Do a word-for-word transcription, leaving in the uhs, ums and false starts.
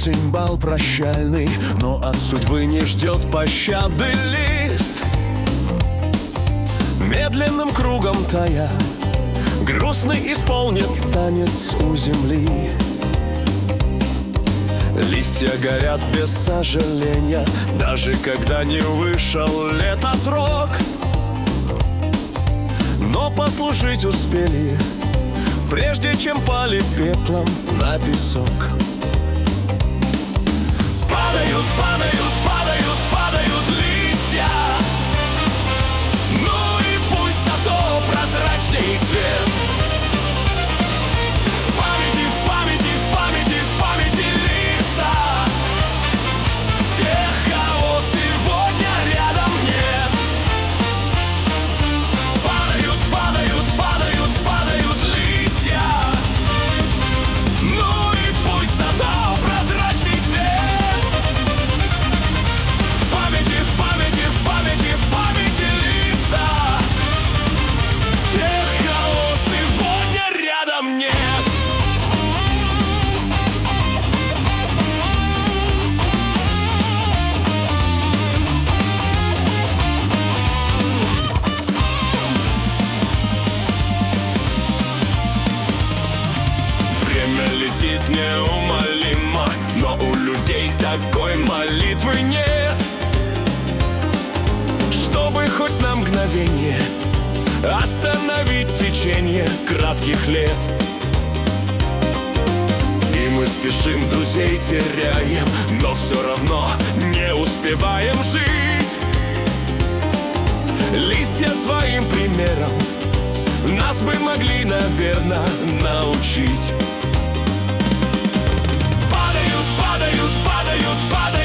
Осень, бал прощальный, но от судьбы не ждет пощады лист. Медленным кругом тая, грустный исполнит танец у земли. Листья горят без сожаления, даже когда не вышел лето срок. Но послужить успели, прежде чем пали пеплом на песок. Падают, падают, падают, падают листья. Ну и пусть зато прозрачней свет. В памяти, в памяти, в памяти, в памяти лица тех, кого сегодня рядом нет. Падают, падают, падают, падают листья. Ну и пусть зато прозрачней свет. В памяти, в памяти, в памяти, в памяти лица тех, кого сегодня рядом нет. Время летит неумолимо, но у людей такой молитвы нет, чтобы хоть на мгновение остановить течение кратких лет. И мы спешим, друзей теряем, но все равно не успеваем жить. Листья своим примером нас бы могли, наверное, научить. Падают, падают, падают, падают.